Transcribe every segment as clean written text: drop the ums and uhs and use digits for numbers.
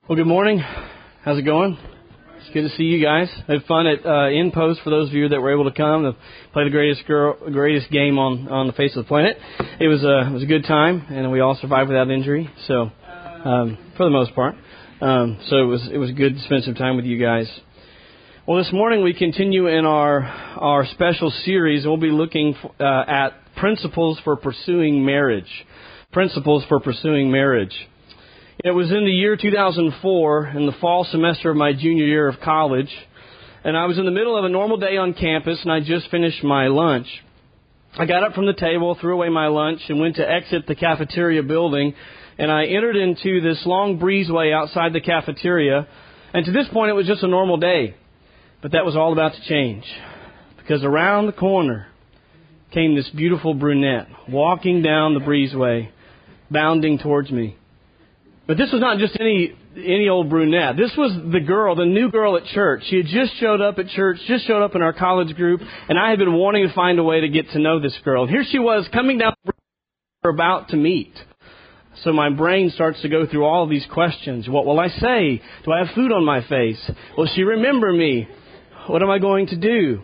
Well, good morning. How's it going? It's good to see you guys. I had fun at In Post for those of you that were able to come to play the greatest game on the face of the planet. It was a good time, and we all survived without injury. So, for the most part, so it was good to spend some time with you guys. Well, this morning we continue in our special series, and we'll be looking at principles for pursuing marriage. Principles for pursuing marriage. It was in the year 2004, in the fall semester of my junior year of college, and I was in the middle of a normal day on campus, and I just finished my lunch. I got up from the table, threw away my lunch, and went to exit the cafeteria building, and I entered into this long breezeway outside the cafeteria, and to this point it was just a normal day. But that was all about to change, because around the corner came this beautiful brunette, walking down the breezeway, bounding towards me. But this was not just any old brunette. This was the new girl at church. She had just showed up at church, just showed up in our college group, and I had been wanting to find a way to get to know this girl. And here she was coming down the breezeway we're about to meet. So my brain starts to go through all of these questions. What will I say? Do I have food on my face? Will she remember me? What am I going to do?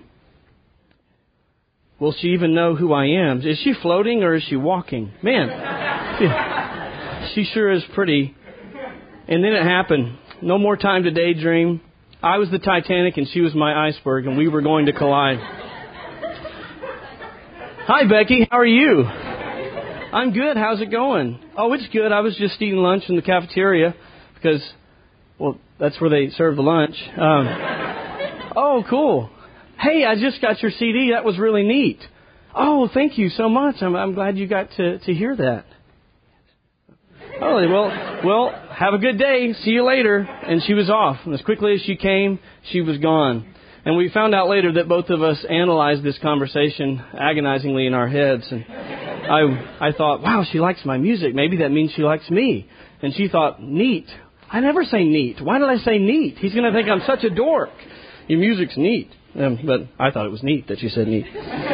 Will she even know who I am? Is she floating or is she walking? Man, she sure is pretty. And then it happened. No more time to daydream. I was the Titanic and she was my iceberg, and we were going to collide. Hi, Becky. How are you? I'm good. How's it going? Oh, it's good. I was just eating lunch in the cafeteria because, well, that's where they serve the lunch. Oh, cool. Hey, I just got your CD. That was really neat. Oh, thank you so much. I'm glad you got to hear that. Oh, well, have a good day. See you later. And she was off. And as quickly as she came, she was gone. And we found out later that both of us analyzed this conversation agonizingly in our heads. And I thought, wow, she likes my music. Maybe that means she likes me. And she thought, neat. I never say neat. Why did I say neat? He's going to think I'm such a dork. Your music's neat. But I thought it was neat that she said neat.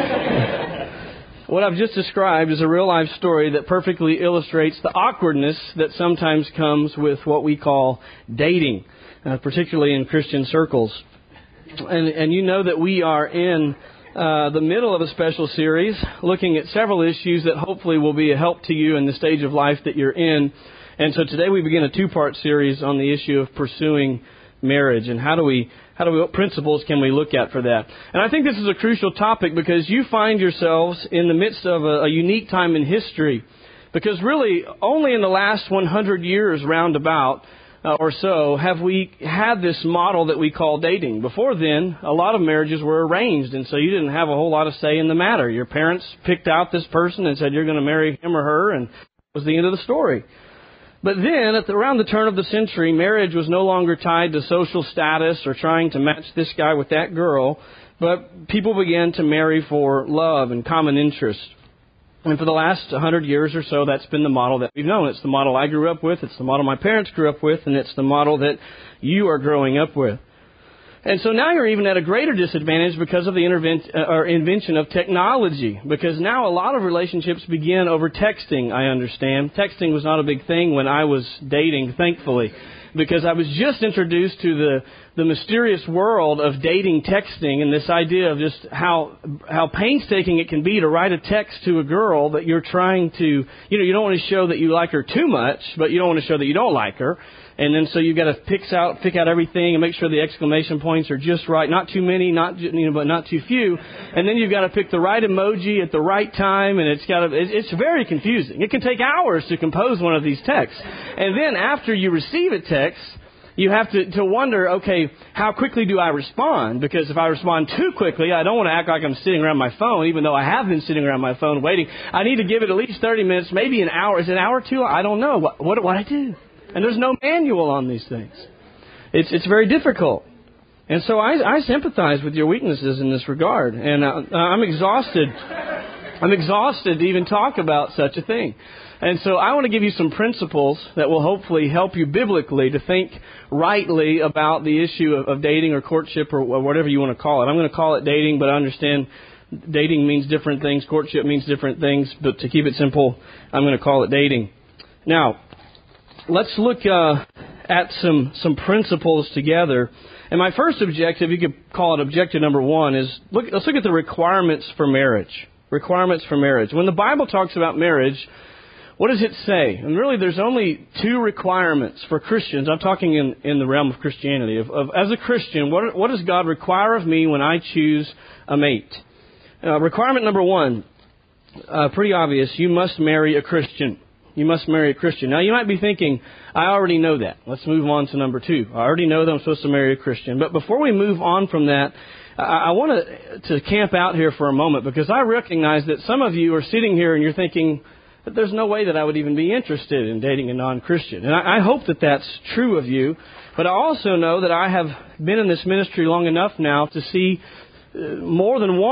What I've just described is a real-life story that perfectly illustrates the awkwardness that sometimes comes with what we call dating, particularly in Christian circles. And you know that we are in the middle of a special series looking at several issues that hopefully will be a help to you in the stage of life that you're in. And so today we begin a two-part series on the issue of pursuing marriage and what principles can we look at for that? And I think this is a crucial topic because you find yourselves in the midst of a unique time in history. Because really, only in the last 100 years roundabout or so have we had this model that we call dating. Before then, a lot of marriages were arranged, and so you didn't have a whole lot of say in the matter. Your parents picked out this person and said you're going to marry him or her, and that was the end of the story. But then, around the turn of the century, marriage was no longer tied to social status or trying to match this guy with that girl, but people began to marry for love and common interest. And for the last 100 years or so, that's been the model that we've known. It's the model I grew up with, it's the model my parents grew up with, and it's the model that you are growing up with. And so now you're even at a greater disadvantage because of the invention of technology. Because now a lot of relationships begin over texting, I understand. Texting was not a big thing when I was dating, thankfully. Because I was just introduced to the mysterious world of dating texting and this idea of just how painstaking it can be to write a text to a girl that you're trying to, you don't want to show that you like her too much, but you don't want to show that you don't like her. And then so you've got to pick out everything and make sure the exclamation points are just right. Not too many, but not too few. And then you've got to pick the right emoji at the right time, and it's very confusing. It can take hours to compose one of these texts. And then after you receive a text, you have to wonder, okay, how quickly do I respond? Because if I respond too quickly, I don't want to act like I'm sitting around my phone, even though I have been sitting around my phone waiting. I need to give it at least 30 minutes, maybe an hour. Is it an hour or two? I don't know. What do I do? And there's no manual on these things. It's very difficult. And so I sympathize with your weaknesses in this regard. And I'm exhausted. I'm exhausted to even talk about such a thing. And so I want to give you some principles that will hopefully help you biblically to think rightly about the issue of dating or courtship or whatever you want to call it. I'm going to call it dating, but I understand dating means different things. Courtship means different things. But to keep it simple, I'm going to call it dating. Now, let's look at some principles together. And my first objective, you could call it objective number one, is let's look at the requirements for marriage. Requirements for marriage. When the Bible talks about marriage, what does it say? And really, there's only two requirements for Christians. I'm talking in the realm of Christianity. As a Christian, what does God require of me when I choose a mate? Requirement number one, pretty obvious. You must marry a Christian. You must marry a Christian. Now, you might be thinking, I already know that. Let's move on to number two. I already know that I'm supposed to marry a Christian. But before we move on from that, I want to camp out here for a moment, because I recognize that some of you are sitting here and you're thinking that there's no way that I would even be interested in dating a non-Christian. And I hope that that's true of you. But I also know that I have been in this ministry long enough now to see more than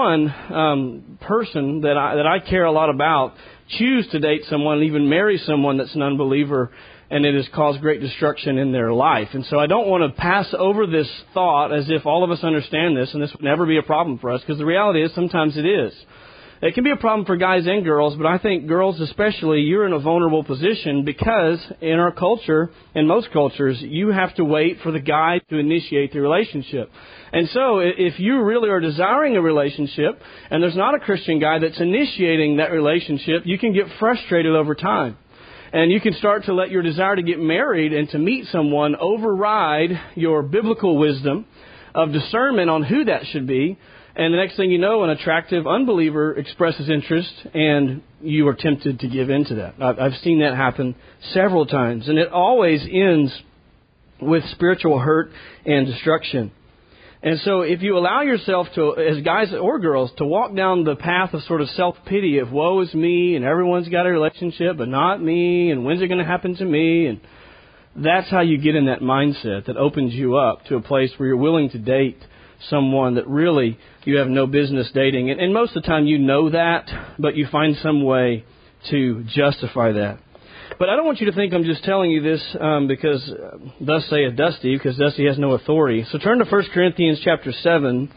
one person that I care a lot about choose to date someone, even marry someone that's an unbeliever, and it has caused great destruction in their life. And so I don't want to pass over this thought as if all of us understand this and this would never be a problem for us, because the reality is sometimes it is. It can be a problem for guys and girls, but I think girls especially, you're in a vulnerable position because in our culture, in most cultures, you have to wait for the guy to initiate the relationship. And so if you really are desiring a relationship and there's not a Christian guy that's initiating that relationship, you can get frustrated over time. And you can start to let your desire to get married and to meet someone override your biblical wisdom of discernment on who that should be. And the next thing you know, an attractive unbeliever expresses interest, and you are tempted to give in to that. I've seen that happen several times. And it always ends with spiritual hurt and destruction. And so if you allow yourself to, as guys or girls, to walk down the path of sort of self-pity of woe is me, and everyone's got a relationship, but not me, and when's it going to happen to me? And that's how you get in that mindset that opens you up to a place where you're willing to date someone that really you have no business dating. And most of the time you know that, but you find some way to justify that. But I don't want you to think I'm just telling you this because thus saith Dusty, because Dusty has no authority. So turn to 1 Corinthians chapter 7.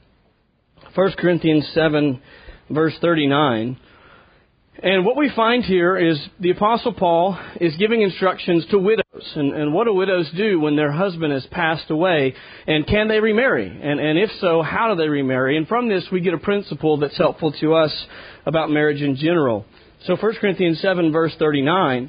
1 Corinthians 7, verse 39. And what we find here is the Apostle Paul is giving instructions to widows. And what do widows do when their husband has passed away? And can they remarry? And if so, how do they remarry? And from this, we get a principle that's helpful to us about marriage in general. So 1 Corinthians 7, verse 39,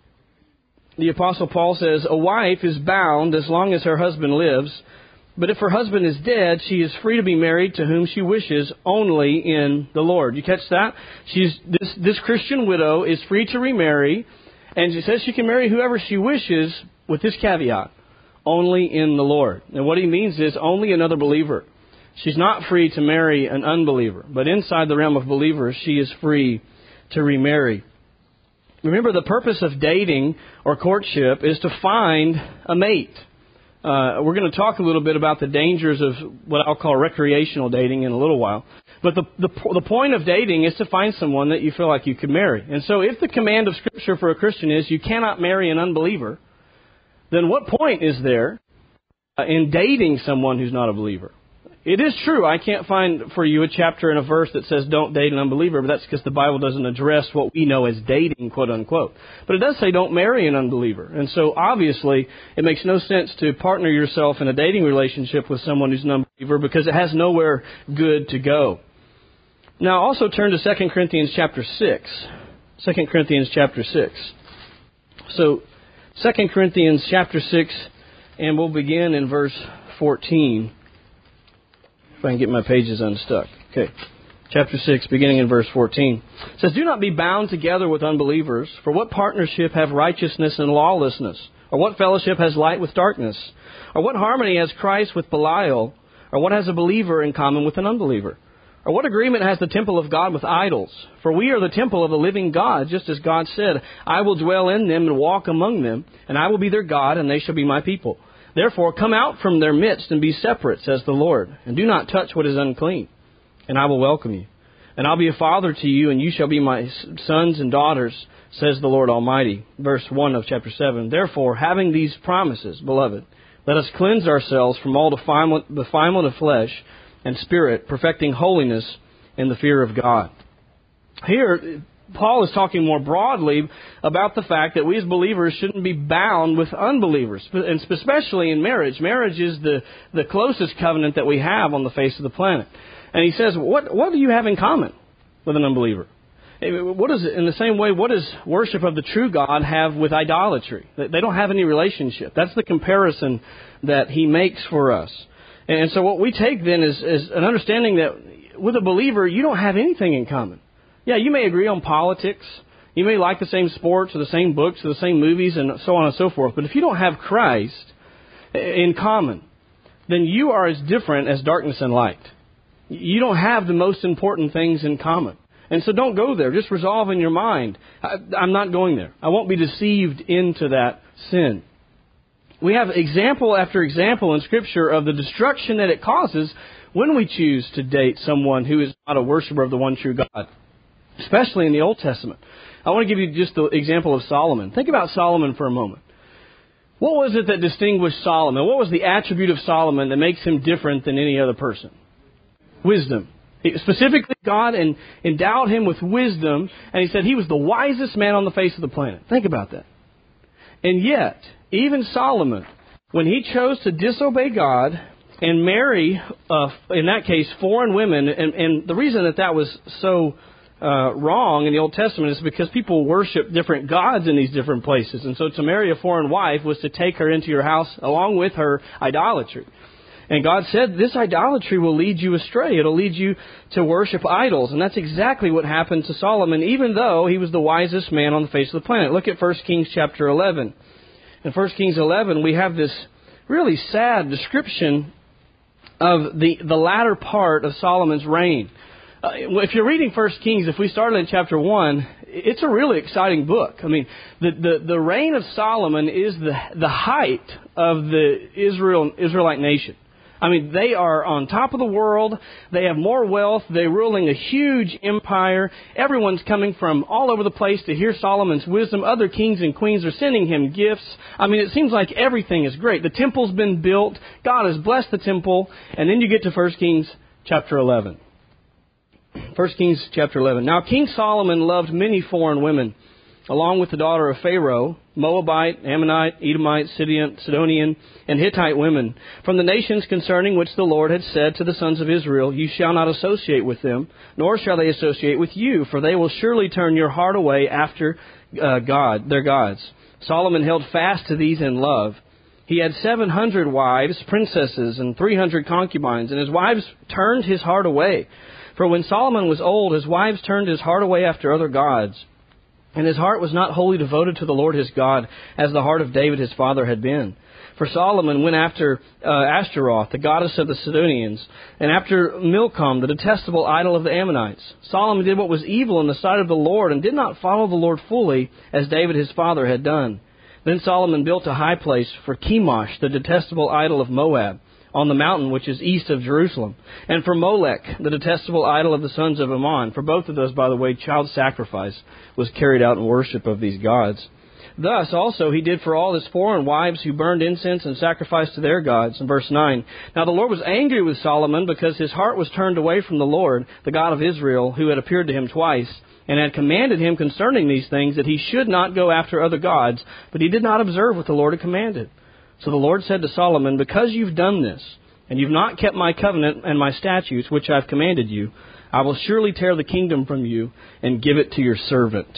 the Apostle Paul says, a wife is bound as long as her husband lives. But if her husband is dead, she is free to be married to whom she wishes, only in the Lord. You catch that? This Christian widow is free to remarry, and she says she can marry whoever she wishes with this caveat, only in the Lord. And what he means is only another believer. She's not free to marry an unbeliever, but inside the realm of believers, she is free to remarry. Remember, the purpose of dating or courtship is to find a mate. We're going to talk a little bit about the dangers of what I'll call recreational dating in a little while. But the point of dating is to find someone that you feel like you could marry. And so if the command of Scripture for a Christian is you cannot marry an unbeliever, then what point is there in dating someone who's not a believer? It is true, I can't find for you a chapter and a verse that says don't date an unbeliever, but that's because the Bible doesn't address what we know as dating, quote unquote. But it does say don't marry an unbeliever. And so obviously it makes no sense to partner yourself in a dating relationship with someone who's an unbeliever because it has nowhere good to go. Now also turn to 2 Corinthians chapter 6. 2 Corinthians chapter 6. So 2 Corinthians chapter 6, and we'll begin in verse 14. If I can get my pages unstuck. Okay. Chapter 6, beginning in verse 14. It says, do not be bound together with unbelievers, for what partnership have righteousness and lawlessness? Or what fellowship has light with darkness? Or what harmony has Christ with Belial? Or what has a believer in common with an unbeliever? Or what agreement has the temple of God with idols? For we are the temple of the living God, just as God said, I will dwell in them and walk among them, and I will be their God, and they shall be my people. Therefore, come out from their midst and be separate, says the Lord, and do not touch what is unclean, and I will welcome you. And I'll be a father to you, and you shall be my sons and daughters, says the Lord Almighty. Verse 1 of chapter 7. Therefore, having these promises, beloved, let us cleanse ourselves from all defilement of flesh and spirit, perfecting holiness in the fear of God. Here, Paul is talking more broadly about the fact that we as believers shouldn't be bound with unbelievers, and especially in marriage. Marriage is the closest covenant that we have on the face of the planet. And he says, what do you have in common with an unbeliever? What is it? In the same way, what does worship of the true God have with idolatry? They don't have any relationship. That's the comparison that he makes for us. And so what we take then is an understanding that with a believer, you don't have anything in common. Yeah, you may agree on politics. You may like the same sports or the same books or the same movies and so on and so forth. But if you don't have Christ in common, then you are as different as darkness and light. You don't have the most important things in common. And so don't go there. Just resolve in your mind, I'm not going there. I won't be deceived into that sin. We have example after example in Scripture of the destruction that it causes when we choose to date someone who is not a worshiper of the one true God, especially in the Old Testament. I want to give you just the example of Solomon. Think about Solomon for a moment. What was it that distinguished Solomon? What was the attribute of Solomon that makes him different than any other person? Wisdom. Specifically, God endowed him with wisdom, and he said he was the wisest man on the face of the planet. Think about that. And yet, even Solomon, when he chose to disobey God and marry, in that case, foreign women, and the reason that was so wrong in the Old Testament is because people worship different gods in these different places. And so to marry a foreign wife was to take her into your house along with her idolatry. And God said, this idolatry will lead you astray. It'll lead you to worship idols. And that's exactly what happened to Solomon, even though he was the wisest man on the face of the planet. Look at 1 Kings chapter 11. In 1 Kings 11, we have this really sad description of the latter part of Solomon's reign. If you're reading 1 Kings, if we started in chapter 1, it's a really exciting book. I mean, the reign of Solomon is the height of the Israelite nation. I mean, they are on top of the world. They have more wealth. They're ruling a huge empire. Everyone's coming from all over the place to hear Solomon's wisdom. Other kings and queens are sending him gifts. I mean, it seems like everything is great. The temple's been built. God has blessed the temple. And then you get to 1 Kings chapter 11. 1 Kings chapter 11. Now, King Solomon loved many foreign women, along with the daughter of Pharaoh, Moabite, Ammonite, Edomite, Sidonian, and Hittite women, from the nations concerning which the Lord had said to the sons of Israel, you shall not associate with them, nor shall they associate with you, for they will surely turn your heart away after their gods. Solomon held fast to these in love. He had 700 wives, princesses, and 300 concubines, and his wives turned his heart away. For when Solomon was old, his wives turned his heart away after other gods. And his heart was not wholly devoted to the Lord his God, as the heart of David his father had been. For Solomon went after Ashtaroth, the goddess of the Sidonians, and after Milcom, the detestable idol of the Ammonites. Solomon did what was evil in the sight of the Lord, and did not follow the Lord fully, as David his father had done. Then Solomon built a high place for Chemosh, the detestable idol of Moab, on the mountain which is east of Jerusalem, and for Molech, the detestable idol of the sons of Ammon. For both of those, by the way, child sacrifice was carried out in worship of these gods. Thus also he did for all his foreign wives who burned incense and sacrificed to their gods. In verse 9, now the Lord was angry with Solomon because his heart was turned away from the Lord, the God of Israel, who had appeared to him twice, and had commanded him concerning these things that he should not go after other gods, but he did not observe what the Lord had commanded. So the Lord said to Solomon, because you've done this, and you've not kept my covenant and my statutes, which I've commanded you, I will surely tear the kingdom from you and give it to your servant.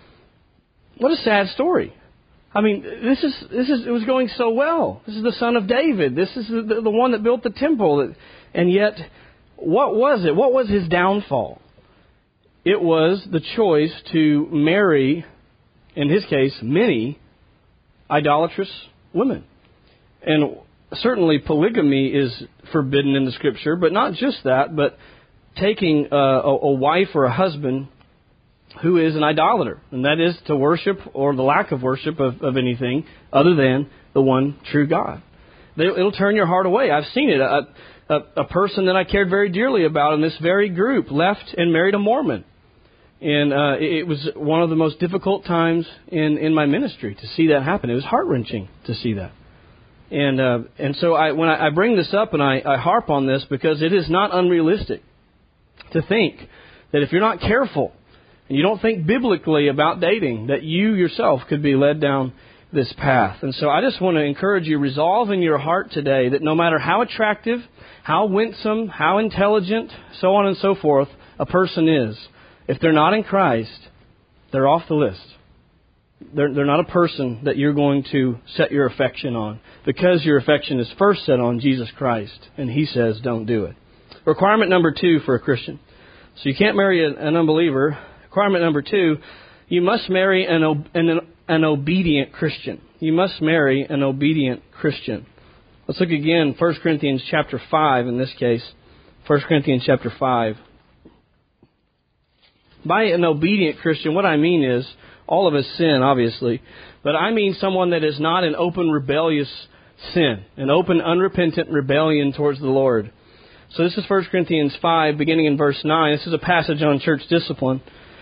What a sad story. I mean, it was going so well. This is the son of David. This is the one that built the temple. And yet, what was it? What was his downfall? It was the choice to marry, in his case, many idolatrous women. And certainly polygamy is forbidden in the Scripture, but not just that, but taking a wife or a husband who is an idolater, and that is to worship or the lack of worship of anything other than the one true God. It'll turn your heart away. I've seen it. A person that I cared very dearly about in this very group left and married a Mormon. And it was one of the most difficult times in my ministry to see that happen. It was heart-wrenching to see that. And so when I bring this up and I harp on this because it is not unrealistic to think that if you're not careful, and you don't think biblically about dating, that you yourself could be led down this path. And so I just want to encourage you, resolve in your heart today that no matter how attractive, how winsome, how intelligent, so on and so forth, a person is, if they're not in Christ, they're off the list. They're not a person that you're going to set your affection on, because your affection is first set on Jesus Christ, and He says don't do it. Requirement number 2 for a Christian. So you can't marry an unbeliever. Requirement number 2, you must marry an obedient Christian. You must marry an obedient Christian. Let's look again, 1 Corinthians chapter 5 in this case. 1 Corinthians chapter 5. By an obedient Christian, what I mean is, all of us sin, obviously, but I mean someone that is not in open rebellious sin, an open unrepentant rebellion towards the Lord. So this is 1 Corinthians 5, beginning in verse 9. This is a passage on church discipline.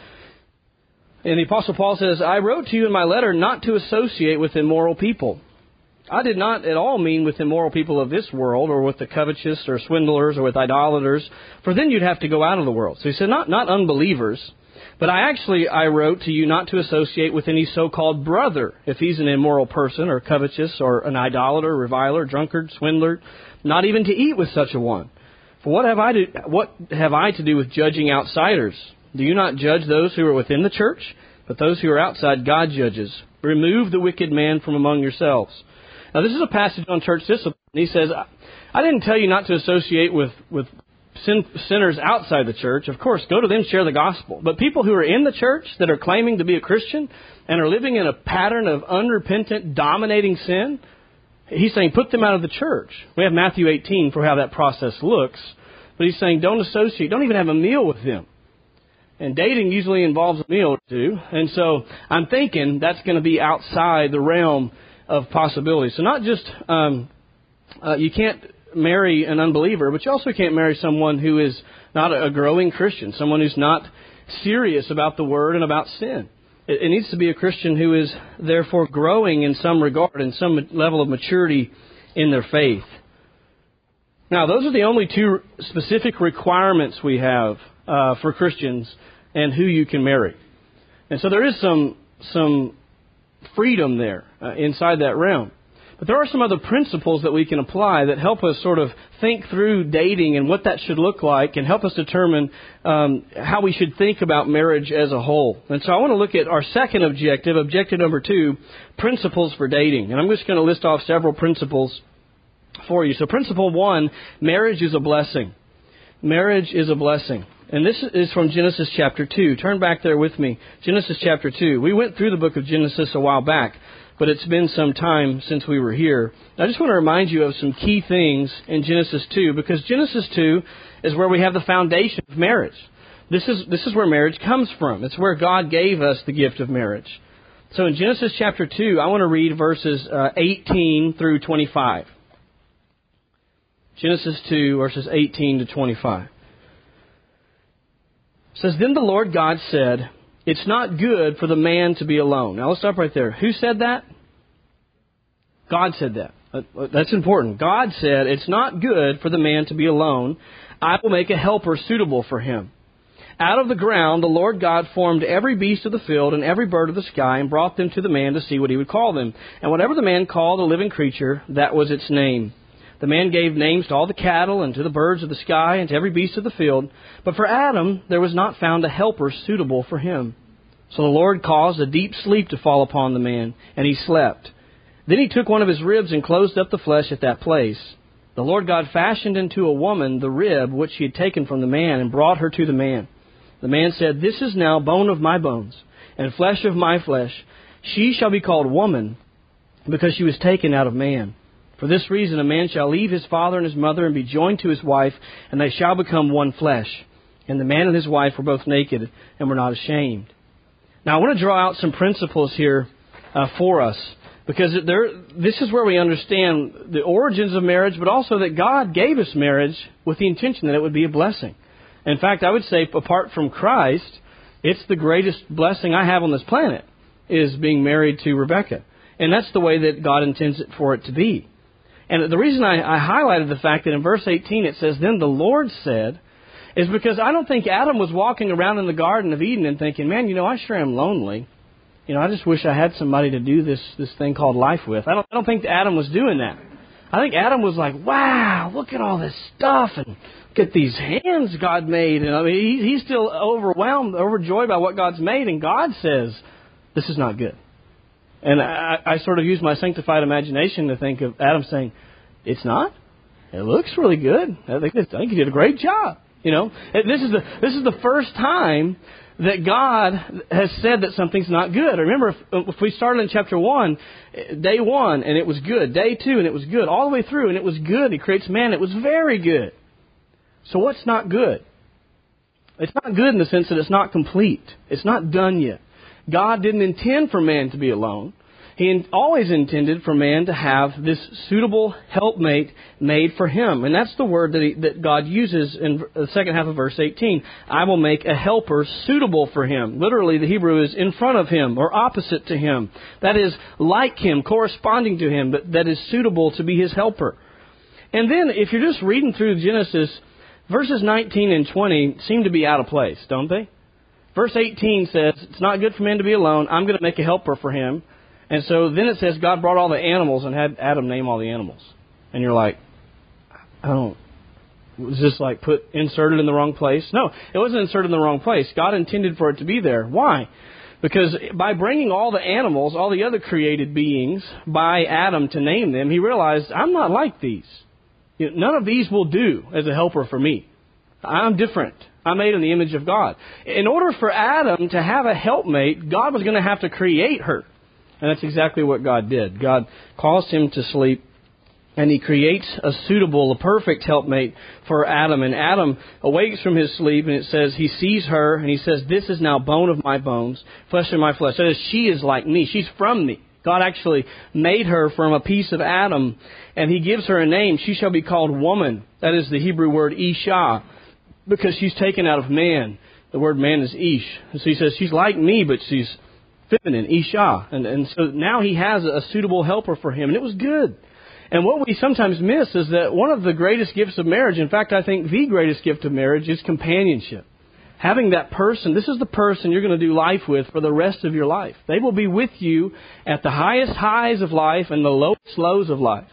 And the Apostle Paul says, I wrote to you in my letter not to associate with immoral people. I did not at all mean with immoral people of this world, or with the covetous, or swindlers, or with idolaters, for then you'd have to go out of the world. So he said, not unbelievers. But I wrote to you not to associate with any so-called brother, if he's an immoral person, or covetous, or an idolater, reviler, drunkard, swindler, not even to eat with such a one. For what have I to do with judging outsiders? Do you not judge those who are within the church? But those who are outside God judges. Remove the wicked man from among yourselves. Now this is a passage on church discipline. He says, I didn't tell you not to associate with sinners outside the church. Of course, go to them, share the gospel. But people who are in the church that are claiming to be a Christian and are living in a pattern of unrepentant, dominating sin, he's saying put them out of the church. We have Matthew 18 for how that process looks. But he's saying don't associate, don't even have a meal with them. And dating usually involves a meal or two. And so I'm thinking that's going to be outside the realm of possibility. So not just, you can't marry an unbeliever, but you also can't marry someone who is not a growing Christian, someone who's not serious about the Word and about sin. It needs to be a Christian who is therefore growing in some regard, in some level of maturity in their faith. Now, those are the only 2 specific requirements we have for Christians and who you can marry. And so there is some freedom there inside that realm. But there are some other principles that we can apply that help us sort of think through dating and what that should look like, and help us determine how we should think about marriage as a whole. And so I want to look at our second objective, objective number 2, principles for dating. And I'm just going to list off several principles for you. So principle 1, marriage is a blessing. Marriage is a blessing. And this is from Genesis chapter 2. Turn back there with me. Genesis chapter 2. We went through the book of Genesis a while back, but it's been some time since we were here. I just want to remind you of some key things in Genesis 2, because Genesis 2 is where we have the foundation of marriage. This is where marriage comes from. It's where God gave us the gift of marriage. So in Genesis chapter 2, I want to read verses 18 through 25. Genesis 2, verses 18 to 25. It says, Then the Lord God said, It's not good for the man to be alone. Now let's stop right there. Who said that? God said that. That's important. God said, It's not good for the man to be alone. I will make a helper suitable for him. Out of the ground the Lord God formed every beast of the field and every bird of the sky and brought them to the man to see what he would call them. And whatever the man called a living creature, that was its name. The man gave names to all the cattle and to the birds of the sky and to every beast of the field. But for Adam there was not found a helper suitable for him. So the Lord caused a deep sleep to fall upon the man, and he slept. Then he took one of his ribs and closed up the flesh at that place. The Lord God fashioned into a woman the rib which he had taken from the man and brought her to the man. The man said, This is now bone of my bones and flesh of my flesh. She shall be called woman because she was taken out of man. For this reason a man shall leave his father and his mother and be joined to his wife, and they shall become one flesh. And the man and his wife were both naked and were not ashamed. Now I want to draw out some principles here for us, because this is where we understand the origins of marriage, but also that God gave us marriage with the intention that it would be a blessing. In fact, I would say apart from Christ, it's the greatest blessing I have on this planet, is being married to Rebecca. And that's the way that God intends it for it to be. And the reason I highlighted the fact that in verse 18 it says, Then the Lord said, is because I don't think Adam was walking around in the Garden of Eden and thinking, man, I sure am lonely. I just wish I had somebody to do this thing called life with. I don't think Adam was doing that. I think Adam was like, wow, look at all this stuff, and look at these hands God made. And he's still overjoyed by what God's made, and God says, this is not good. And I sort of use my sanctified imagination to think of Adam saying, it's not? It looks really good. I think you did a great job. This is the first time that God has said that something's not good. Remember, if we started in chapter 1, day 1, and it was good. Day 2, and it was good. All the way through, and it was good. He creates man. It was very good. So what's not good? It's not good in the sense that it's not complete. It's not done yet. God didn't intend for man to be alone. He always intended for man to have this suitable helpmate made for him. And that's the word that God uses in the second half of verse 18. I will make a helper suitable for him. Literally, the Hebrew is in front of him or opposite to him. That is like him, corresponding to him, but that is suitable to be his helper. And then, if you're just reading through Genesis, verses 19 and 20 seem to be out of place, don't they? Verse 18 says, it's not good for man to be alone. I'm going to make a helper for him. And so then it says God brought all the animals and had Adam name all the animals. And you're like, was this like inserted in the wrong place? No, it wasn't inserted in the wrong place. God intended for it to be there. Why? Because by bringing all the animals, all the other created beings, by Adam to name them, he realized, I'm not like these. None of these will do as a helper for me. I'm different. I'm made in the image of God. In order for Adam to have a helpmate, God was going to have to create her. And that's exactly what God did. God caused him to sleep, and he creates a perfect helpmate for Adam. And Adam awakes from his sleep, and it says he sees her, and he says, this is now bone of my bones, flesh of my flesh. That is, she is like me. She's from me. God actually made her from a piece of Adam, and he gives her a name. She shall be called woman. That is the Hebrew word Isha, because she's taken out of man. The word man is Ish. And so he says, she's like me, but she's feminine, Isha. And so now he has a suitable helper for him, and it was good. And what we sometimes miss is that one of the greatest gifts of marriage, in fact, I think the greatest gift of marriage, is companionship. Having that person, this is the person you're going to do life with for the rest of your life. They will be with you at the highest highs of life and the lowest lows of life.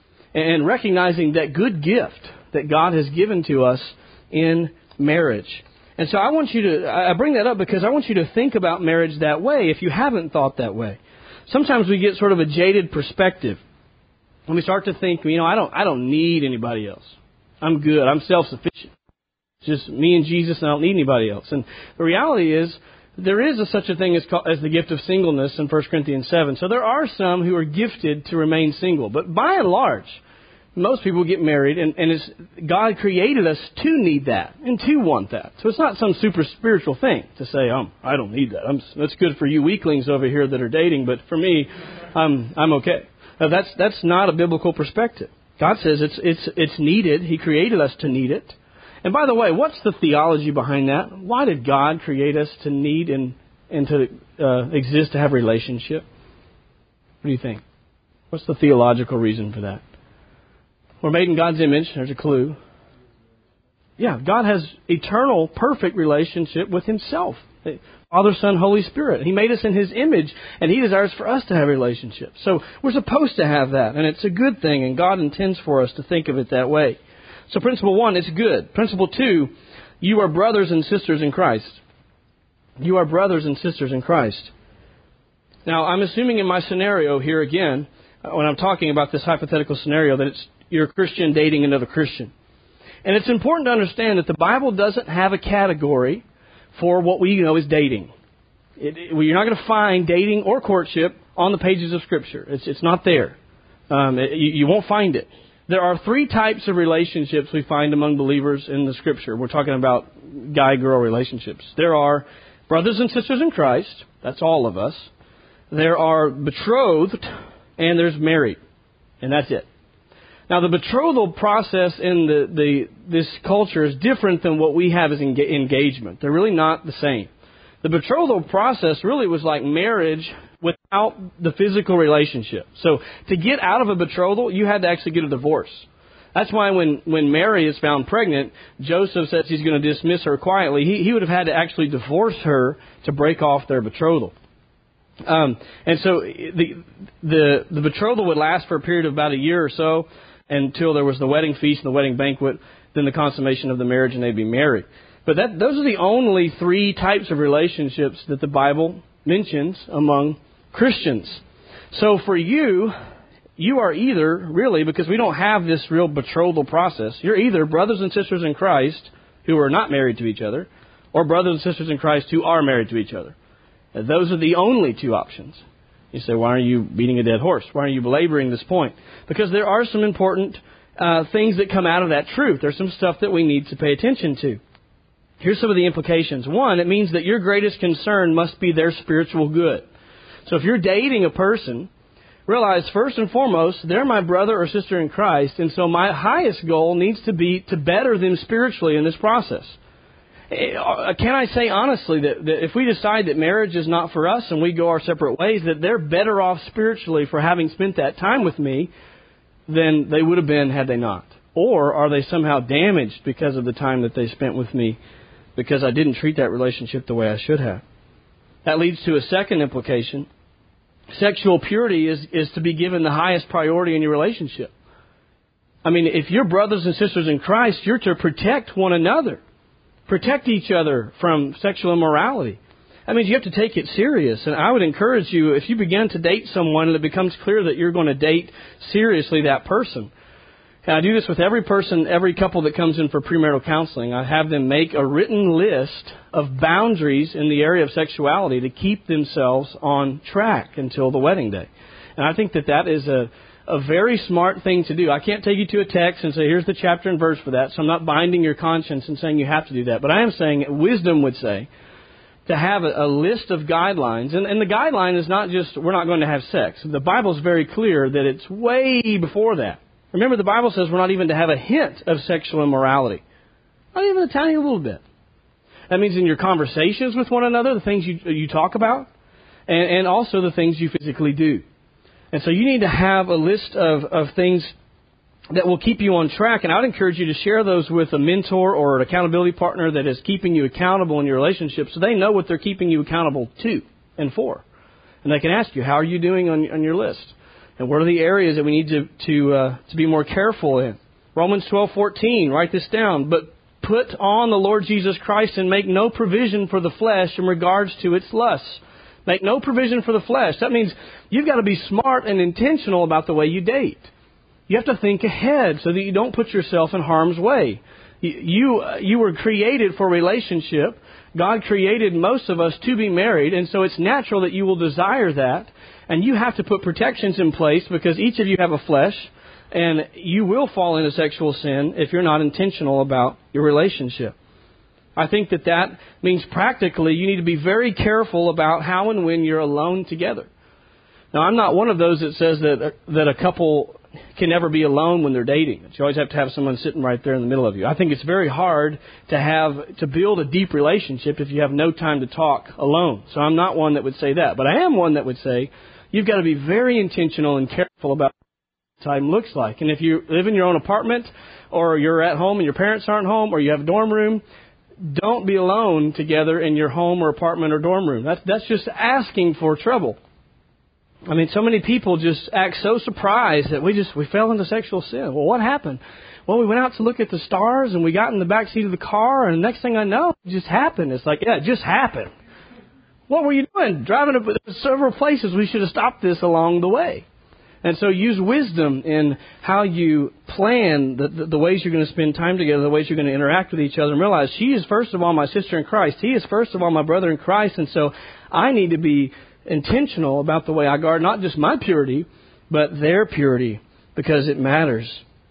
And recognizing that good gift that God has given to us in marriage. And so I bring that up because I want you to think about marriage that way if you haven't thought that way. Sometimes we get sort of a jaded perspective. And we start to think, I don't need anybody else. I'm good. I'm self-sufficient. It's just me and Jesus, and I don't need anybody else. And the reality is, there is such a thing as the gift of singleness in 1 Corinthians 7. So there are some who are gifted to remain single. But by and large, most people get married, and God created us to need that and to want that. So it's not some super spiritual thing to say, I don't need that. That's good for you weaklings over here that are dating, but for me, I'm okay. That's not a biblical perspective. God says it's needed. He created us to need it. And by the way, what's the theology behind that? Why did God create us to need and to exist, to have a relationship? What do you think? What's the theological reason for that? We're made in God's image. There's a clue. Yeah, God has eternal, perfect relationship with Himself. Father, Son, Holy Spirit. He made us in His image, and He desires for us to have a relationship. So we're supposed to have that, and it's a good thing, and God intends for us to think of it that way. So principle 1, it's good. Principle 2, you are brothers and sisters in Christ. You are brothers and sisters in Christ. Now, I'm assuming in my scenario here again, when I'm talking about this hypothetical scenario, that you're a Christian dating another Christian. And it's important to understand that the Bible doesn't have a category for what we know as dating. You're not going to find dating or courtship on the pages of Scripture. It's not there. You won't find it. There are 3 types of relationships we find among believers in the Scripture. We're talking about guy-girl relationships. There are brothers and sisters in Christ. That's all of us. There are betrothed, and there's married. And that's it. Now, the betrothal process in this culture is different than what we have as engagement. They're really not the same. The betrothal process really was like marriage without the physical relationship. So to get out of a betrothal, you had to actually get a divorce. That's why when Mary is found pregnant, Joseph says he's going to dismiss her quietly. He would have had to actually divorce her to break off their betrothal. And so the betrothal would last for a period of about a year or so until there was the wedding feast and the wedding banquet, then the consummation of the marriage, and they'd be married. But those are the only three types of relationships that the Bible mentions among Christians. So for you are either, really, because we don't have this real betrothal process, you're either brothers and sisters in Christ who are not married to each other, or brothers and sisters in Christ who are married to each other. And those are the only two options. You say, why are you beating a dead horse? Why are you belaboring this point? Because there are some important things that come out of that truth. There's some stuff that we need to pay attention to. Here's some of the implications. One, it means that your greatest concern must be their spiritual good. So if you're dating a person, realize first and foremost, they're my brother or sister in Christ, and so my highest goal needs to be to better them spiritually in this process. Can I say honestly that if we decide that marriage is not for us and we go our separate ways, that they're better off spiritually for having spent that time with me than they would have been had they not? Or are they somehow damaged because of the time that they spent with me because I didn't treat that relationship the way I should have? That leads to a second implication. Sexual purity is to be given the highest priority in your relationship. I mean, if you're brothers and sisters in Christ, you're to protect one another. Protect each other from sexual immorality. That means you have to take it serious. And I would encourage you, if you begin to date someone and it becomes clear that you're going to date seriously that person. And I do this with every person, every couple that comes in for premarital counseling. I have them make a written list of boundaries in the area of sexuality to keep themselves on track until the wedding day. And I think that is a very smart thing to do. I can't take you to a text and say, here's the chapter and verse for that. So I'm not binding your conscience and saying you have to do that. But I am saying, wisdom would say, to have a list of guidelines. And the guideline is not just, we're not going to have sex. The Bible is very clear that it's way before that. Remember, the Bible says we're not even to have a hint of sexual immorality. Not even a tiny little bit. That means in your conversations with one another, the things you talk about, and also the things you physically do. And so you need to have a list of things that will keep you on track. And I would encourage you to share those with a mentor or an accountability partner that is keeping you accountable in your relationship so they know what they're keeping you accountable to and for. And they can ask you, how are you doing on your list? And what are the areas that we need to be more careful in? Romans 12:14, write this down. But put on the Lord Jesus Christ and make no provision for the flesh in regards to its lusts. Make no provision for the flesh. That means you've got to be smart and intentional about the way you date. You have to think ahead so that you don't put yourself in harm's way. You were created for a relationship. God created most of us to be married, and so it's natural that you will desire that. And you have to put protections in place because each of you have a flesh, and you will fall into sexual sin if you're not intentional about your relationship. I think that means practically you need to be very careful about how and when you're alone together. Now, I'm not one of those that says that a couple can never be alone when they're dating. You always have to have someone sitting right there in the middle of you. I think it's very hard to build a deep relationship if you have no time to talk alone. So I'm not one that would say that. But I am one that would say you've got to be very intentional and careful about what time looks like. And if you live in your own apartment or you're at home and your parents aren't home or you have a dorm room, don't be alone together in your home or apartment or dorm room. That's just asking for trouble. I mean, so many people just act so surprised that we fell into sexual sin. Well, what happened? Well, we went out to look at the stars and we got in the back seat of the car and the next thing I know, it just happened. It's like, yeah, it just happened. What were you doing? Driving to several places. We should have stopped this along the way. And so use wisdom in how you plan the ways you're going to spend time together, the ways you're going to interact with each other, and realize she is first of all my sister in Christ. He is first of all my brother in Christ. And so I need to be intentional about the way I guard not just my purity, but their purity, because it matters.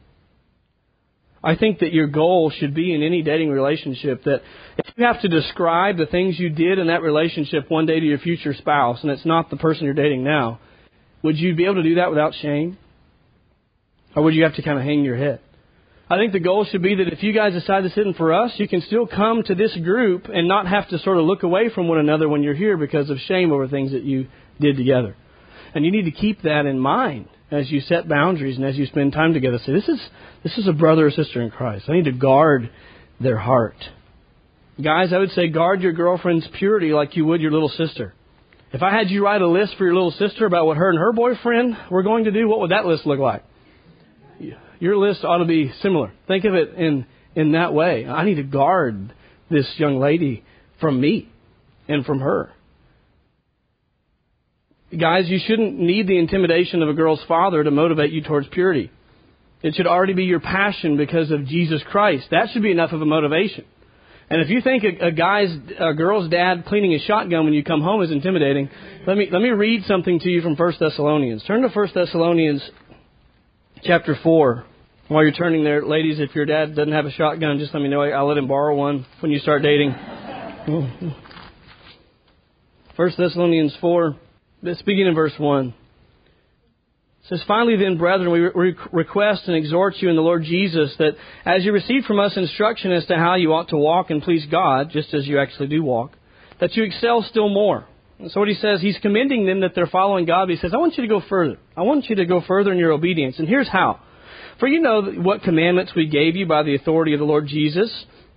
I think that your goal should be in any dating relationship that if you have to describe the things you did in that relationship one day to your future spouse, and it's not the person you're dating now, would you be able to do that without shame? Or would you have to kind of hang your head? I think the goal should be that if you guys decide this isn't for us, you can still come to this group and not have to sort of look away from one another when you're here because of shame over things that you did together. And you need to keep that in mind as you set boundaries and as you spend time together, say, this is a brother or sister in Christ. I need to guard their heart. Guys, I would say guard your girlfriend's purity like you would your little sister. If I had you write a list for your little sister about what her and her boyfriend were going to do, what would that list look like? Your list ought to be similar. Think of it in that way. I need to guard this young lady from me and from her. Guys, you shouldn't need the intimidation of a girl's father to motivate you towards purity. It should already be your passion because of Jesus Christ. That should be enough of a motivation. And if you think a girl's dad cleaning his shotgun when you come home is intimidating, let me read something to you from 1 Thessalonians. Turn to 1 Thessalonians chapter 4. While you're turning there, ladies, if your dad doesn't have a shotgun, just let me know. I'll let him borrow one when you start dating. 1 Thessalonians 4, speaking in verse 1. It says, "Finally then, brethren, we request and exhort you in the Lord Jesus that as you receive from us instruction as to how you ought to walk and please God, just as you actually do walk, that you excel still more." And so what he says, he's commending them that they're following God, but he says, I want you to go further. I want you to go further in your obedience. And here's how. For you know what commandments we gave you by the authority of the Lord Jesus.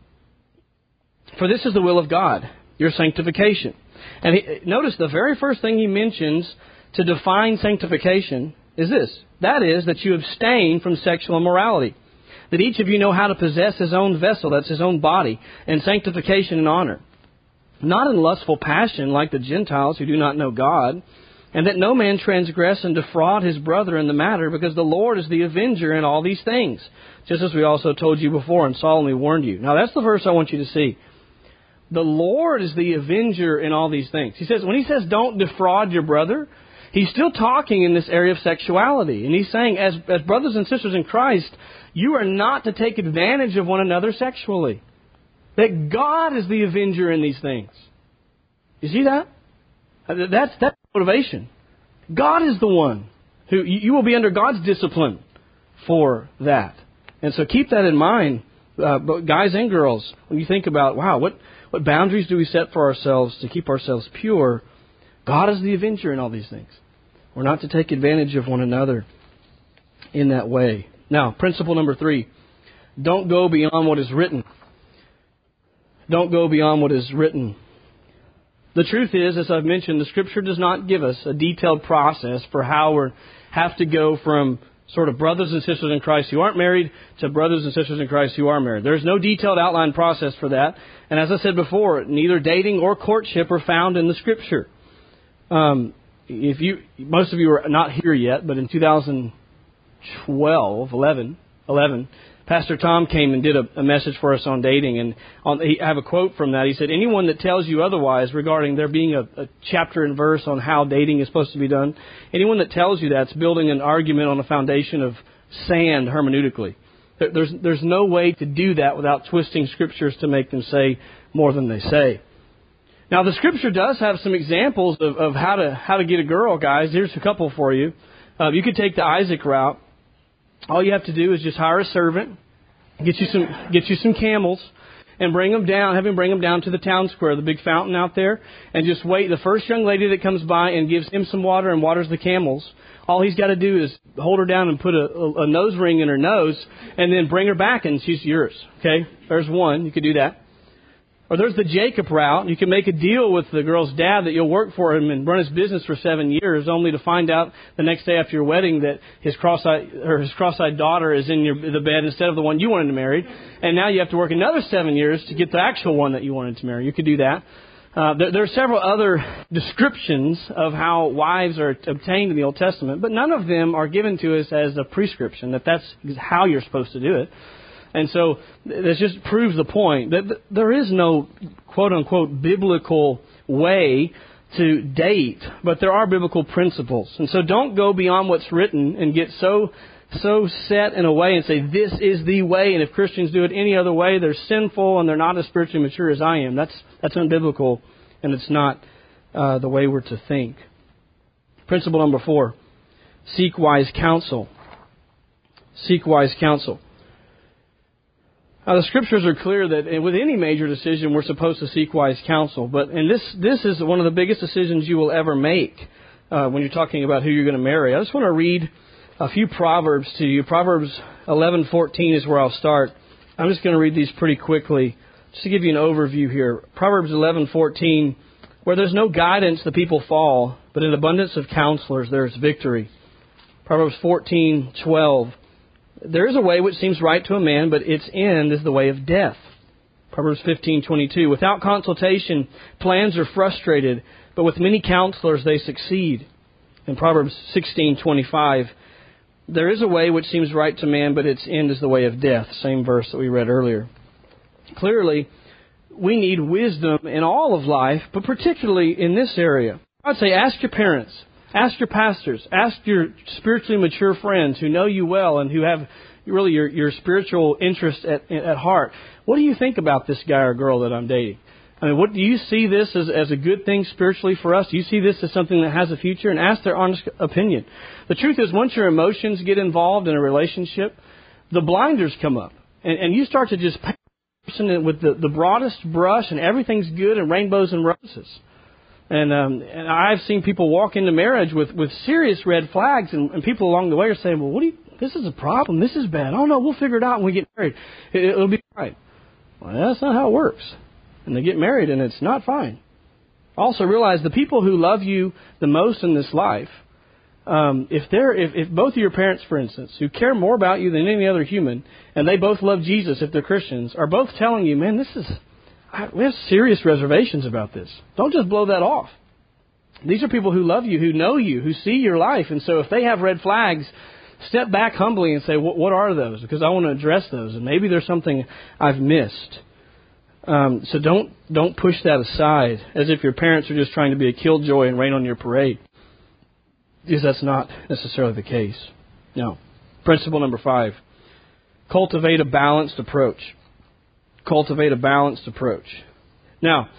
For this is the will of God, your sanctification. And notice the very first thing he mentions to define sanctification is this. That is, that you abstain from sexual immorality. That each of you know how to possess his own vessel, that's his own body, in sanctification and honor. Not in lustful passion like the Gentiles who do not know God. And that no man transgress and defraud his brother in the matter, because the Lord is the avenger in all these things. Just as we also told you before and solemnly warned you. Now that's the verse I want you to see. The Lord is the avenger in all these things. When he says don't defraud your brother, he's still talking in this area of sexuality. And he's saying, as brothers and sisters in Christ, you are not to take advantage of one another sexually. That God is the avenger in these things. You see that? That's motivation. God is the one who you will be under God's discipline for that. And so keep that in mind, guys and girls, when you think about, wow, what boundaries do we set for ourselves to keep ourselves pure? God is the avenger in all these things. We're not to take advantage of one another in that way. Now, principle number 3, don't go beyond what is written. Don't go beyond what is written. The truth is, as I've mentioned, the Scripture does not give us a detailed process for how we have to go from sort of brothers and sisters in Christ who aren't married to brothers and sisters in Christ who are married. There's no detailed outline process for that. And as I said before, neither dating or courtship are found in the Scripture. Most of you are not here yet, but in 2011, Pastor Tom came and did a message for us on dating, and I have a quote from that. He said, anyone that tells you otherwise regarding there being a chapter and verse on how dating is supposed to be done, anyone that tells you that's building an argument on a foundation of sand hermeneutically. There's no way to do that without twisting Scriptures to make them say more than they say. Now, the Scripture does have some examples of how to get a girl, guys. Here's a couple for you. You could take the Isaac route. All you have to do is just hire a servant, get you some camels, and bring them down. Have him bring them down to the town square, the big fountain out there, and just wait. The first young lady that comes by and gives him some water and waters the camels, all he's got to do is hold her down and put a nose ring in her nose, and then bring her back, and she's yours. Okay, there's one. You could do that. Or there's the Jacob route. You can make a deal with the girl's dad that you'll work for him and run his business for 7 years, only to find out the next day after your wedding that his cross-eyed daughter is in the bed instead of the one you wanted to marry. And now you have to work another 7 years to get the actual one that you wanted to marry. You could do that. There are several other descriptions of how wives are obtained in the Old Testament, but none of them are given to us as a prescription, that's how you're supposed to do it. And so this just proves the point that there is no quote-unquote biblical way to date, but there are biblical principles. And so don't go beyond what's written and get so set in a way and say, this is the way, and if Christians do it any other way, they're sinful and they're not as spiritually mature as I am. That's unbiblical, and it's not the way we're to think. Principle number 4, seek wise counsel. Seek wise counsel. Now, the Scriptures are clear that with any major decision, we're supposed to seek wise counsel. But this is one of the biggest decisions you will ever make when you're talking about who you're going to marry. I just want to read a few Proverbs to you. Proverbs 11:14 is where I'll start. I'm just going to read these pretty quickly, just to give you an overview here. Proverbs 11:14, where there's no guidance, the people fall, but in abundance of counselors there is victory. Proverbs 14:12, there is a way which seems right to a man, but its end is the way of death. Proverbs 15:22, without consultation, plans are frustrated, but with many counselors they succeed. In Proverbs 16:25, there is a way which seems right to man, but its end is the way of death. Same verse that we read earlier. Clearly, we need wisdom in all of life, but particularly in this area. I'd say ask your parents, ask your pastors, ask your spiritually mature friends who know you well and who have really your spiritual interest at heart. What do you think about this guy or girl that I'm dating? I mean, what do you see this as a good thing spiritually for us? Do you see this as something that has a future? And ask their honest opinion. The truth is, once your emotions get involved in a relationship, the blinders come up. And you start to just paint the person with the broadest brush and everything's good and rainbows and roses. And I've seen people walk into marriage with serious red flags, and people along the way are saying, well, this is a problem. This is bad. Oh, no, we'll figure it out when we get married. It'll be fine. Well, that's not how it works. And they get married, and it's not fine. Also realize the people who love you the most in this life, if both of your parents, for instance, who care more about you than any other human, and they both love Jesus if they're Christians, are both telling you, man, we have serious reservations about this. Don't just blow that off. These are people who love you, who know you, who see your life. And so if they have red flags, step back humbly and say, what are those? Because I want to address those. And maybe there's something I've missed. So don't push that aside as if your parents are just trying to be a killjoy and rain on your parade. Because that's not necessarily the case. No. Principle number 5. Cultivate a balanced approach. Cultivate a balanced approach. Now,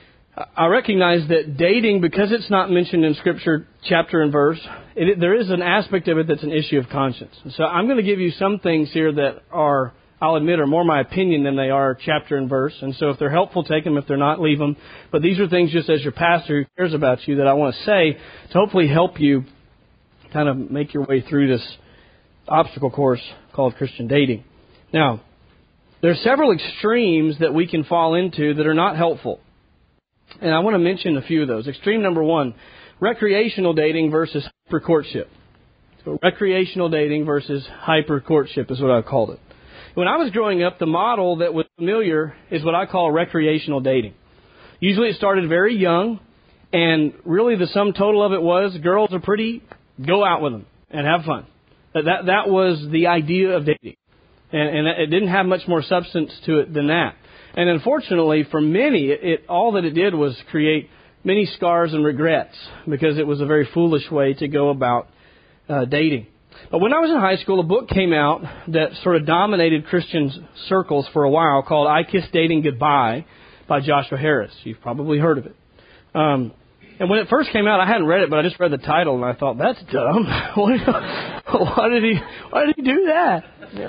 I recognize that dating, because it's not mentioned in Scripture, chapter and verse, there is an aspect of it that's an issue of conscience. So I'm going to give you some things here that are, I'll admit, are more my opinion than they are chapter and verse. And so if they're helpful, take them. If they're not, leave them. But these are things just as your pastor who cares about you that I want to say to hopefully help you kind of make your way through this obstacle course called Christian dating. Now, there are several extremes that we can fall into that are not helpful. And I want to mention a few of those. Extreme number 1, recreational dating versus hyper-courtship. So recreational dating versus hyper-courtship is what I called it. When I was growing up, the model that was familiar is what I call recreational dating. Usually it started very young, and really the sum total of it was girls are pretty, go out with them and have fun. That was the idea of dating. And it didn't have much more substance to it than that. And unfortunately, for many, all that it did was create many scars and regrets because it was a very foolish way to go about dating. But when I was in high school, a book came out that sort of dominated Christian circles for a while called I Kissed Dating Goodbye by Joshua Harris. You've probably heard of it. And when it first came out, I hadn't read it, but I just read the title and I thought, that's dumb. Why did he do that?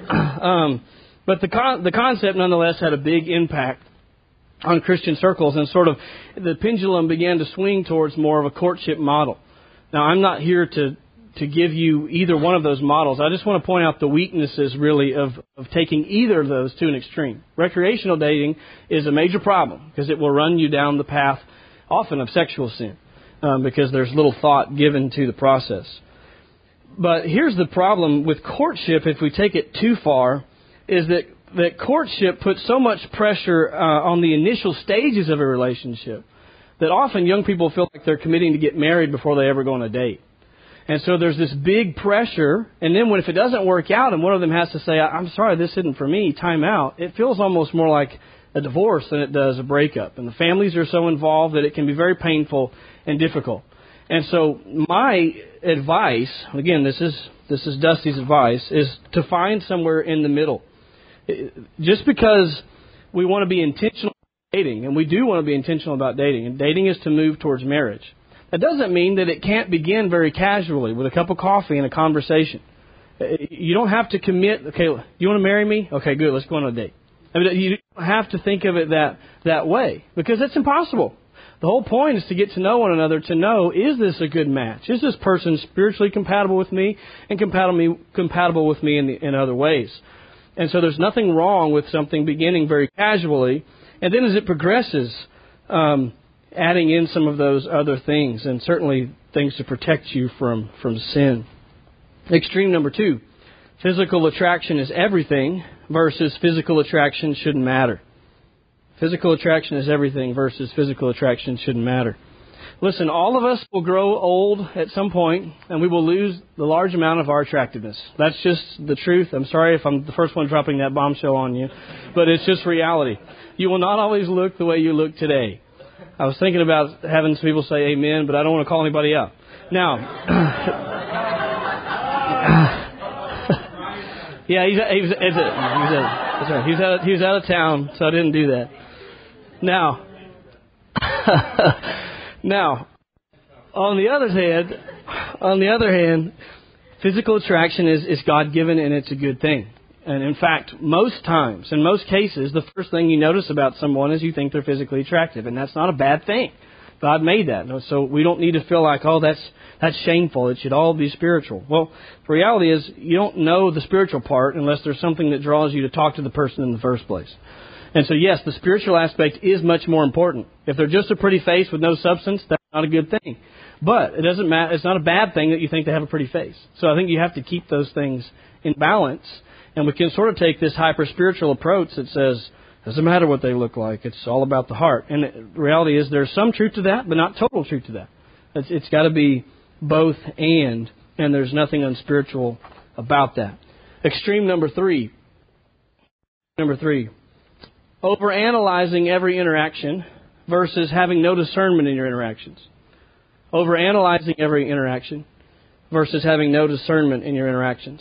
But the concept nonetheless had a big impact on Christian circles, and sort of the pendulum began to swing towards more of a courtship model. Now, I'm not here to give you either one of those models. I just want to point out the weaknesses, really, of taking either of those to an extreme. Recreational dating is a major problem because it will run you down the path, often of sexual sin, because there's little thought given to the process. But here's the problem with courtship, if we take it too far, is that courtship puts so much pressure on the initial stages of a relationship that often young people feel like they're committing to get married before they ever go on a date. And so there's this big pressure, and then if it doesn't work out and one of them has to say, I'm sorry, this isn't for me, time out, it feels almost more like a divorce than it does a breakup. And the families are so involved that it can be very painful and difficult. And so my advice, again, this is Dusty's advice, is to find somewhere in the middle. Just because we want to be intentional about dating, and we do want to be intentional about dating, and dating is to move towards marriage, that doesn't mean that it can't begin very casually with a cup of coffee and a conversation. You don't have to commit, okay, you want to marry me? Okay, good, let's go on a date. I mean, you don't have to think of it that way, because it's impossible. The whole point is to get to know one another, to know, is this a good match? Is this person spiritually compatible with me and compatible with me in other ways? And so there's nothing wrong with something beginning very casually, and then as it progresses, adding in some of those other things, and certainly things to protect you from sin. Extreme number 2, physical attraction is everything versus physical attraction shouldn't matter. Physical attraction is everything versus physical attraction shouldn't matter. Listen, all of us will grow old at some point, and we will lose the large amount of our attractiveness. That's just the truth. I'm sorry if I'm the first one dropping that bombshell on you, but it's just reality. You will not always look the way you look today. I was thinking about having some people say amen, but I don't want to call anybody out. Now, yeah, he was out of town, so I didn't do that. Now, on the other hand, physical attraction is God-given, and it's a good thing. And in fact, most times, in most cases, the first thing you notice about someone is you think they're physically attractive, and that's not a bad thing. God made that, so we don't need to feel like, oh, that's shameful. It should all be spiritual. Well, the reality is you don't know the spiritual part unless there's something that draws you to talk to the person in the first place. And so, yes, the spiritual aspect is much more important. If they're just a pretty face with no substance, that's not a good thing. But it doesn't matter. It's not a bad thing that you think they have a pretty face. So I think you have to keep those things in balance. And we can sort of take this hyper-spiritual approach that says, it doesn't matter what they look like. It's all about the heart. And the reality is there's some truth to that, but not total truth to that. It's got to be both and there's nothing unspiritual about that. Extreme number 3. Overanalyzing every interaction versus having no discernment in your interactions. Overanalyzing every interaction versus having no discernment in your interactions.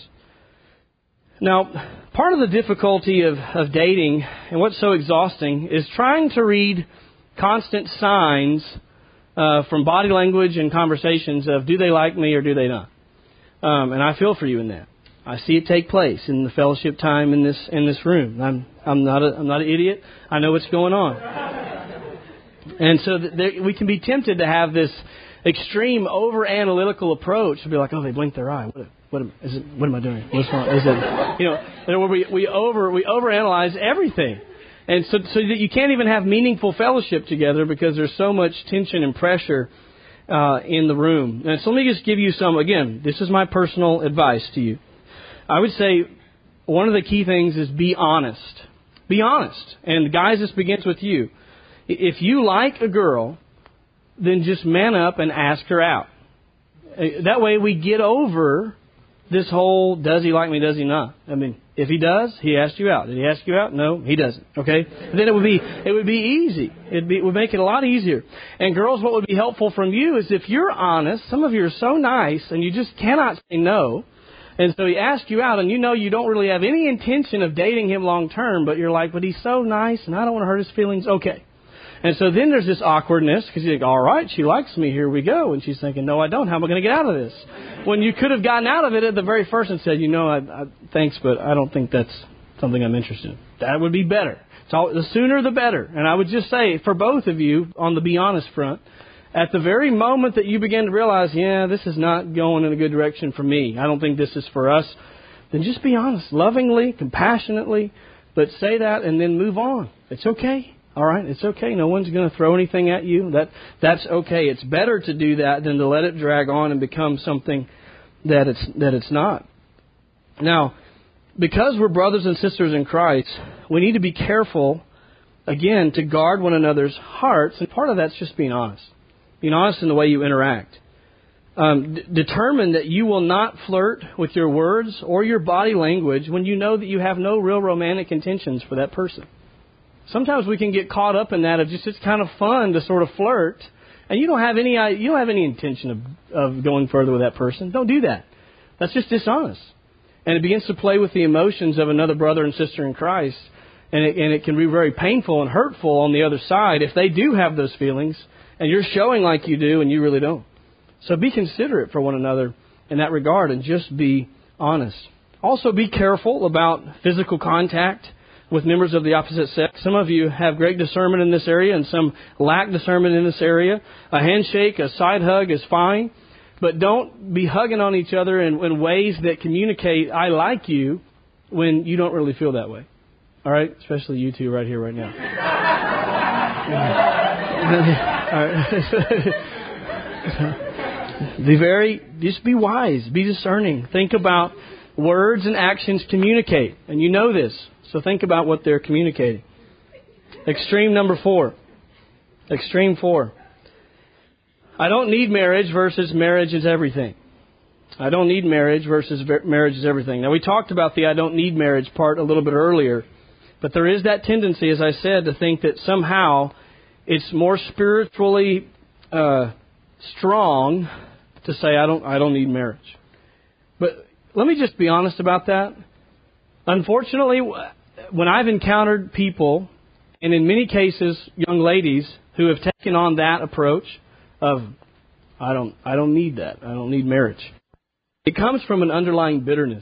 Now, part of the difficulty of dating and what's so exhausting is trying to read constant signs from body language and conversations of do they like me or do they not. And I feel for you in that. I see it take place in the fellowship time in this room. I'm not an idiot. I know what's going on. And so we can be tempted to have this extreme over-analytical approach to be like, oh, they blinked their eye. What am I doing? What's wrong? Is it, where we overanalyze everything. And so that you can't even have meaningful fellowship together because there's so much tension and pressure in the room. And so let me just give you some, again, this is my personal advice to you. I would say one of the key things is be honest. Be honest. And guys, this begins with you. If you like a girl, then just man up and ask her out. That way we get over this whole, does he like me, does he not? I mean, if he does, he asked you out. Did he ask you out? No, he doesn't. Okay? And then it would be easy. It would make it a lot easier. And girls, what would be helpful from you is if you're honest, some of you are so nice and you just cannot say no. And so he asked you out, and you know you don't really have any intention of dating him long term, but you're like, but he's so nice, and I don't want to hurt his feelings. Okay. And so then there's this awkwardness, because you think, all right, she likes me, here we go. And she's thinking, no, I don't. How am I going to get out of this? When you could have gotten out of it at the very first and said, thanks, but I don't think that's something I'm interested in. That would be better. So the sooner the better. And I would just say, for both of you, on the be honest front, at the very moment that you begin to realize, this is not going in a good direction for me, I don't think this is for us, then just be honest, lovingly, compassionately, but say that and then move on. It's okay. All right, it's okay. No one's going to throw anything at you. That's okay. It's better to do that than to let it drag on and become something that it's not. Now, because we're brothers and sisters in Christ, we need to be careful, again, to guard one another's hearts, and part of that's just being honest. Being honest in the way you interact. Determine that you will not flirt with your words or your body language when you know that you have no real romantic intentions for that person. Sometimes we can get caught up in that of just it's kind of fun to sort of flirt, and you don't have any intention of going further with that person. Don't do that. That's just dishonest, and it begins to play with the emotions of another brother and sister in Christ, and it can be very painful and hurtful on the other side if they do have those feelings, and you're showing like you do and you really don't. So be considerate for one another in that regard, and just be honest. Also, be careful about physical contact. with members of the opposite sex. Some of you have great discernment in this area and some lack discernment in this area. A handshake, a side hug is fine, but don't be hugging on each other in ways that communicate, I like you, when you don't really feel that way. All right? Especially you two right here, right now. All right. Just be wise, be discerning. Think about words and actions communicate. And you know this, so think about what they're communicating. Extreme number 4. Extreme 4. I don't need marriage versus marriage is everything. I don't need marriage versus marriage is everything. Now, we talked about the I don't need marriage part a little bit earlier. But there is that tendency, as I said, to think that somehow it's more spiritually strong to say I don't need marriage. But let me just be honest about that. Unfortunately, when I've encountered people, and in many cases young ladies, who have taken on that approach of I don't need that. I don't need marriage. It comes from an underlying bitterness.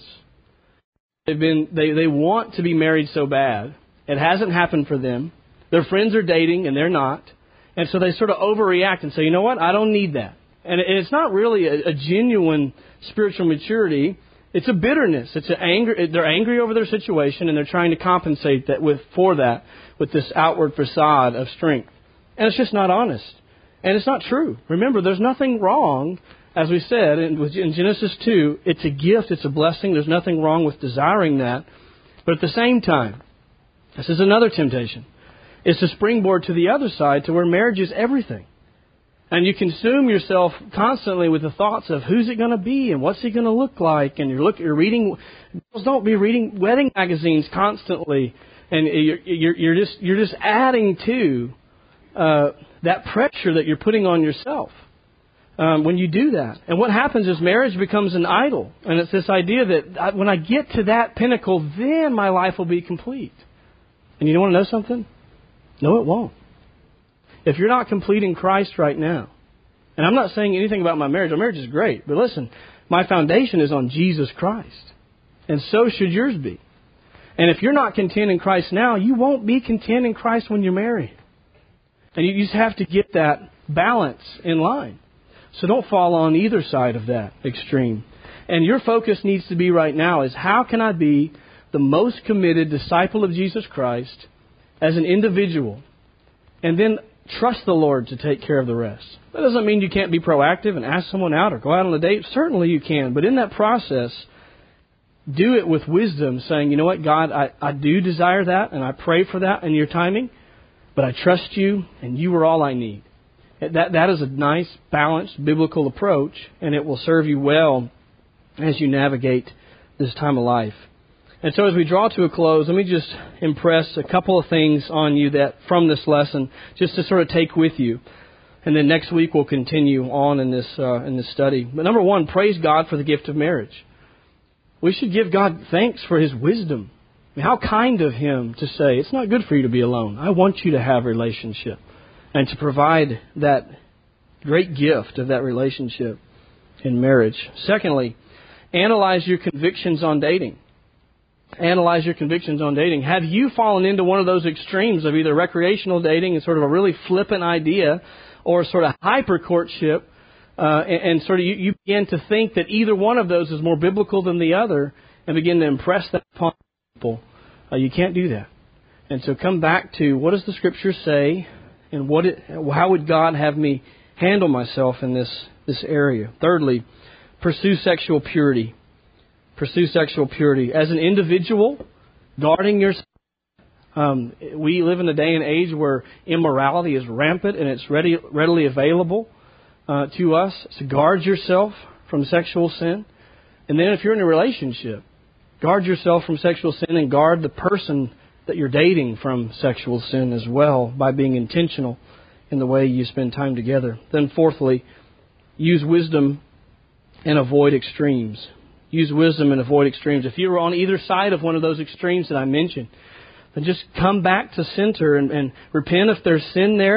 They want to be married so bad. It hasn't happened for them. Their friends are dating and they're not. And so they sort of overreact and say, you know what? I don't need that. And it's not really a genuine spiritual maturity. It's a bitterness. It's an anger. They're angry over their situation and they're trying to compensate that with this outward facade of strength. And it's just not honest. And it's not true. Remember, there's nothing wrong. As we said in Genesis 2, it's a gift, it's a blessing. There's nothing wrong with desiring that. But at the same time, this is another temptation. It's a springboard to the other side, to where marriage is everything. And you consume yourself constantly with the thoughts of who's it going to be and what's he going to look like. And you're reading, girls don't be reading wedding magazines constantly. And you're just adding to that pressure that you're putting on yourself. When you do that. And what happens is marriage becomes an idol. And it's this idea that when I get to that pinnacle, then my life will be complete. And you want to know something? No, it won't. If you're not complete in Christ right now, and I'm not saying anything about my marriage. My marriage is great. But listen, my foundation is on Jesus Christ. And so should yours be. And if you're not content in Christ now, you won't be content in Christ when you're married. And you just have to get that balance in line. So don't fall on either side of that extreme. And your focus needs to be right now is how can I be the most committed disciple of Jesus Christ as an individual, and then trust the Lord to take care of the rest. That doesn't mean you can't be proactive and ask someone out or go out on a date. Certainly you can. But in that process, do it with wisdom, saying, you know what, God, I do desire that, and I pray for that in your timing, but I trust you, and you are all I need. That is a nice, balanced, biblical approach, and it will serve you well as you navigate this time of life. And so as we draw to a close, let me just impress a couple of things on you that from this lesson, just to sort of take with you. And then next week we'll continue on in this study. But number one, praise God for the gift of marriage. We should give God thanks for His wisdom. I mean, how kind of Him to say, it's not good for you to be alone. I want you to have a relationship. And to provide that great gift of that relationship in marriage. Secondly, analyze your convictions on dating. Analyze your convictions on dating. Have you fallen into one of those extremes of either recreational dating and sort of a really flippant idea, or sort of hyper courtship, and sort of you begin to think that either one of those is more biblical than the other, and begin to impress that upon people? You can't do that. And so come back to what does the Scripture say, and how would God have me handle myself in this area? Thirdly, pursue sexual purity. Pursue sexual purity. As an individual, guarding yourself. We live in a day and age where immorality is rampant and it's readily available to us. So guard yourself from sexual sin. And then if you're in a relationship, guard yourself from sexual sin and guard the person that you're dating from sexual sin as well by being intentional in the way you spend time together. Then fourthly, use wisdom and avoid extremes. Use wisdom and avoid extremes. If you're on either side of one of those extremes that I mentioned, then just come back to center and repent if there's sin there,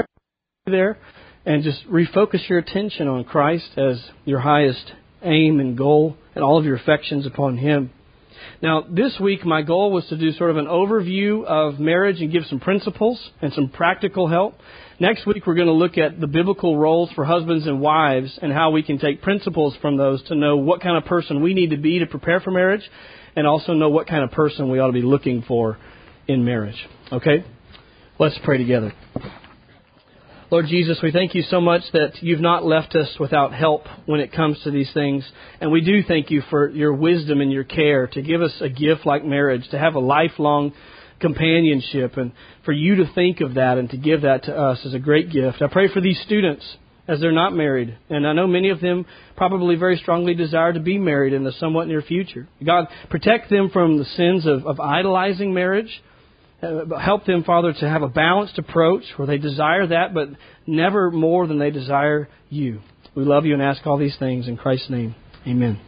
and just refocus your attention on Christ as your highest aim and goal, and all of your affections upon Him. Now, this week, my goal was to do sort of an overview of marriage and give some principles and some practical help. Next week, we're going to look at the biblical roles for husbands and wives and how we can take principles from those to know what kind of person we need to be to prepare for marriage and also know what kind of person we ought to be looking for in marriage. Okay? Let's pray together. Lord Jesus, we thank you so much that you've not left us without help when it comes to these things. And we do thank you for your wisdom and your care to give us a gift like marriage, to have a lifelong companionship, and for you to think of that and to give that to us is a great gift. I pray for these students as they're not married. And I know many of them probably very strongly desire to be married in the somewhat near future. God, protect them from the sins of idolizing marriage. Help them, Father, to have a balanced approach where they desire that, but never more than they desire you. We love you and ask all these things in Christ's name. Amen.